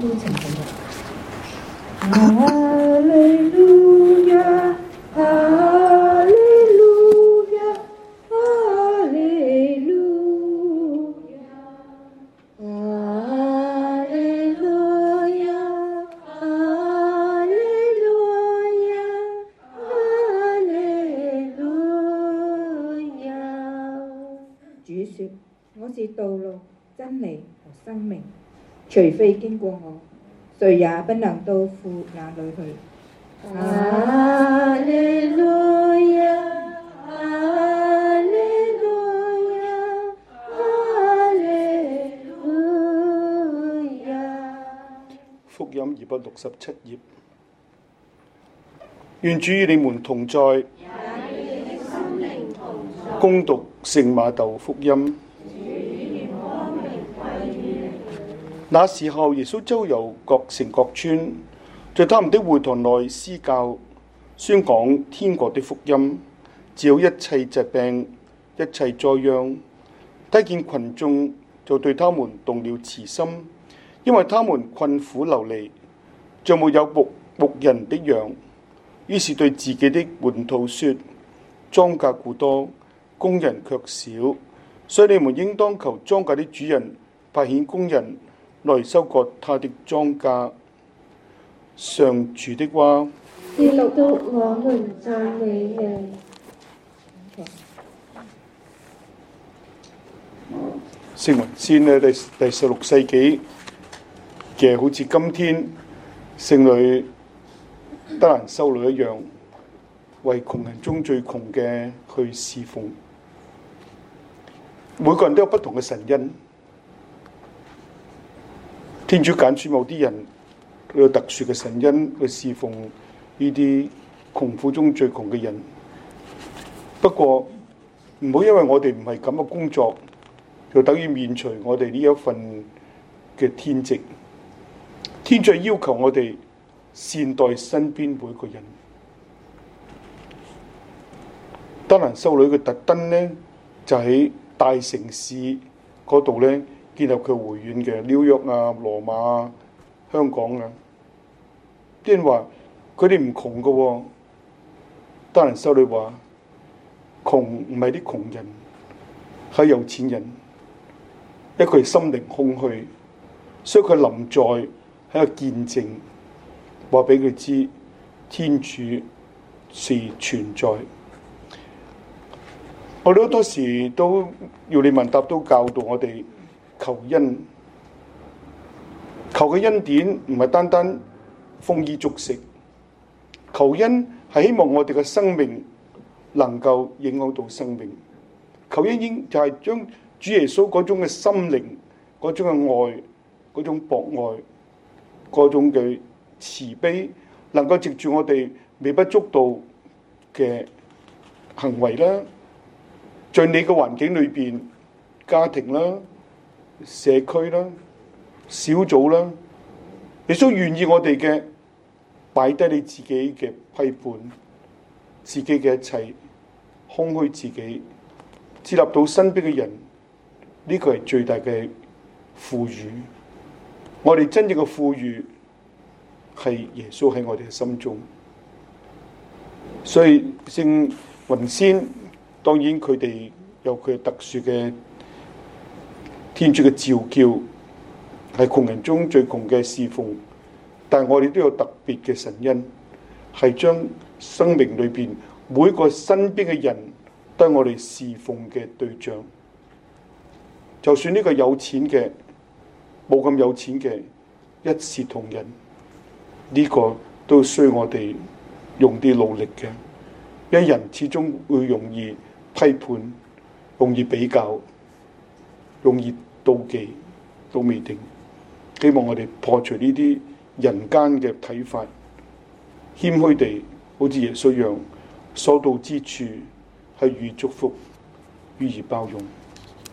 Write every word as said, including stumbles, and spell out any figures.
邀請佢哋。哈利路亞，哈利路亞，哈利路亞，哈利路亞，哈利路亞，哈利路亞。主說：我是道路、真理和生命，除非經過我，誰也不能到父那裏去。哈利路亞，哈利路亞，哈利路亞。 福音二百六十七頁。願主與你們同在，恭讀聖馬竇福音。那時候，耶穌周遊各城各村，在他們的會堂內施教，宣講天國的福音，治好一切疾病、一切災殃。睇見群眾，就對他們動了慈心，因為他們困苦流離，像沒有牧牧人的羊。於是對自己的門徒說：莊稼固多，工人卻少，所以你們應當求莊稼的主人派遣工人來收割他的莊稼。上主的話。 基督，我們讚美你。 聖文先呢，第第十六世紀嘅，好似今天聖女德蘭修女一樣，為窮人中最窮嘅去侍奉。每個人都有不同嘅神恩。天主揀選某啲人有特殊嘅神恩去侍奉呢啲窮苦中最窮嘅人。不過唔好因為我哋唔係咁嘅工作，就等於免除我哋呢一份嘅天職。天主要求我哋善待身邊每個人。德蘭修女嘅特登呢，就喺大城市嗰度呢，建立佢會院嘅，紐約啊、羅馬啊、香港啊。啲人話佢哋唔窮㗎喎，德蘭修女話窮唔係啲窮人，係有錢人，因為佢心靈空虛，所以佢臨在係一個見證，話俾佢知天主是存在。我哋好多時都要你問答，都教導我哋求恩，求嘅恩典唔係單單豐衣足食，求恩係希望我哋嘅生命能夠影響到生命。求恩應就係將主耶穌嗰種嘅心靈、嗰種嘅愛、嗰種博愛、嗰種嘅慈悲，能夠藉住我哋微不足道嘅行為啦，在你嘅環境裏邊，家庭啦、社區啦、小組啦，耶穌願意我哋嘅擺低你自己嘅批判，自己嘅一切，空虛自己，接納到身邊嘅人，呢個係最大嘅富裕。我哋真正嘅富裕係耶穌喺我哋嘅心中。所以聖雲仙，當然佢哋有佢特殊嘅天主嘅召叫，係窮人中最窮嘅侍奉。但係我哋都有特別嘅神恩，係將生命裏邊每個身邊嘅人都係我哋侍奉嘅對象。就算呢個有錢嘅，冇咁有錢嘅，一視同仁，呢個都需要我哋用啲努力嘅。因為人始終會容易批判，容易比較，容易妒忌，都未定。希望我哋破除呢啲人間嘅睇法，謙虛地好似耶穌一樣，所到之處係予以祝福，予以包容。